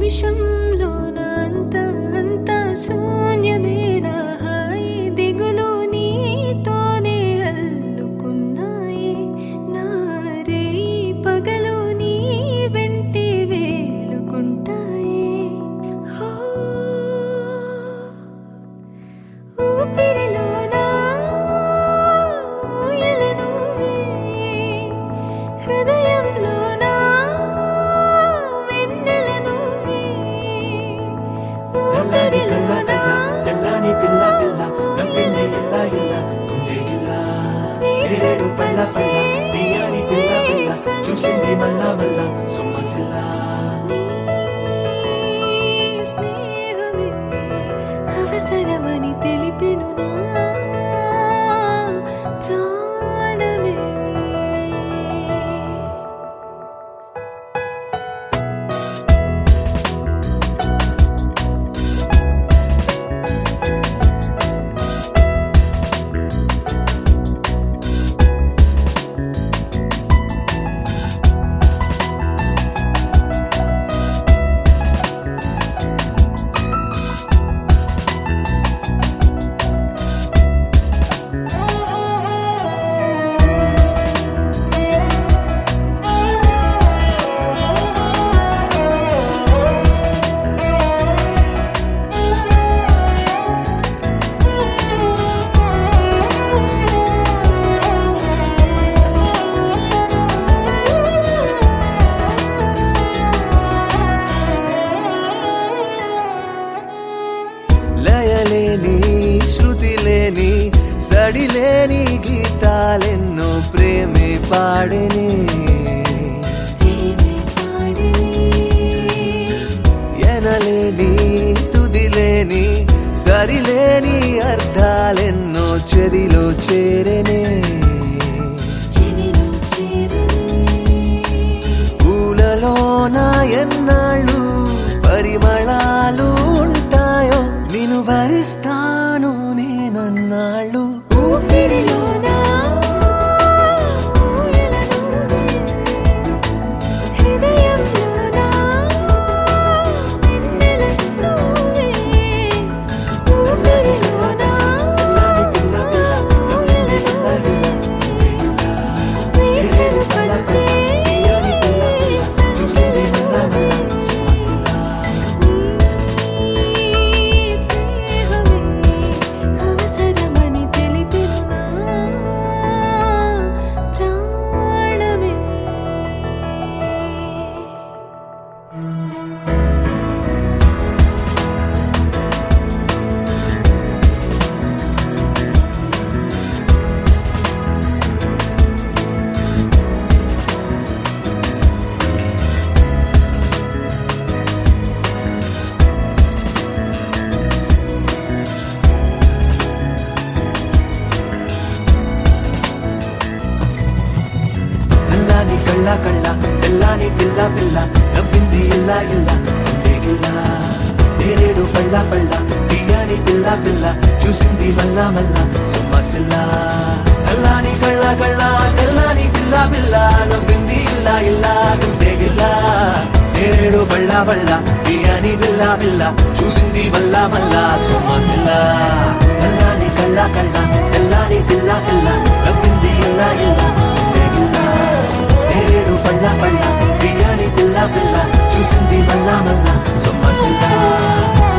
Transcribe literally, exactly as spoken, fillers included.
నిమిషంలోన అంత అంత శూన్యమేనా హాయి దిగులు నీతోనే అల్లుకున్నాయి నారే పగలు నీ వెంటి వేలుకుంటాయి హో ఊపిరిలోన ఊయల నువ్వే హృదయంలోన వెన్నెల నువ్వే తెల్లాని కళ్ళ కళ్ళ తెల్లాని పిల్ల పిల్ల నవ్వింది ఇలా ఇలా గుండె గిల్లా ఏడు పళ్ళ పళ్ళ తీయని పిల్ల పిల్ల చూసింది మళ్ళా మళ్ళా సొమ్మసిల్లా స్నేహమే అవసరమని తెలిపెను నా ప్రాణమే లయలేని శృతి లేని సడిలేని గీతాలెన్నో ప్రేమే పాడేనే ప్రేమే పాడేనే ఎనలేని తుదిలేని సరిలేని అర్థాలెన్నో చెదిలో చేరేనే చెవిలో చేరనే పూలలోన ఎన్నాళ్ళు పరిమళాలు ఉంటాయో నిన్ను భరిస్తాను నేనన్నాళ్ళు ఊపిరిలోన ఊయల నువ్వే హృదయంలోన వెన్నెల నువ్వే ఊపిరిలోన ఊయల నువ్వే స్వేచ్ఛను పంచే చూసింది మళ్ళా మళ్ళా సొమ్మసిల్లా స్నేహమే అవసరమని తెలిపెను నా ప్రాణమే నల్లాని కళ్ళ కళ్ళ తెల్లాని పిల్ల పిల్ల నవ్వింది ఇలా ఇలా గుండె గిల్లా నేరేడు పళ్ళ పళ్ళ తీయని పిల్ల పిల్ల చూసింది మళ్ళా మళ్ళా సొమ్మసిల్లా నల్లాని కళ్ళ కళ్ళ తెల్లాని పిల్ల పిల్ల నవ్వింది ఇలా ఇలా గుండె గిల్లా నేరేడు పళ్ళ పళ్ళ తీయని పిల్ల పిల్ల చూసింది మళ్ళా మళ్ళా సొమ్మసిల్లా నల్లాని కళ్ళ కళ్ళ తెల్లాని పిల్ల పిల్ల నవ్వింది ఇలా ఇలా గుండె గిల్లా నేరేడు పళ్ళ పళ్ళ తీయని పిల్ల పిల్ల చూసింది మళ్ళా మళ్ళా సొమ్మసిల్లా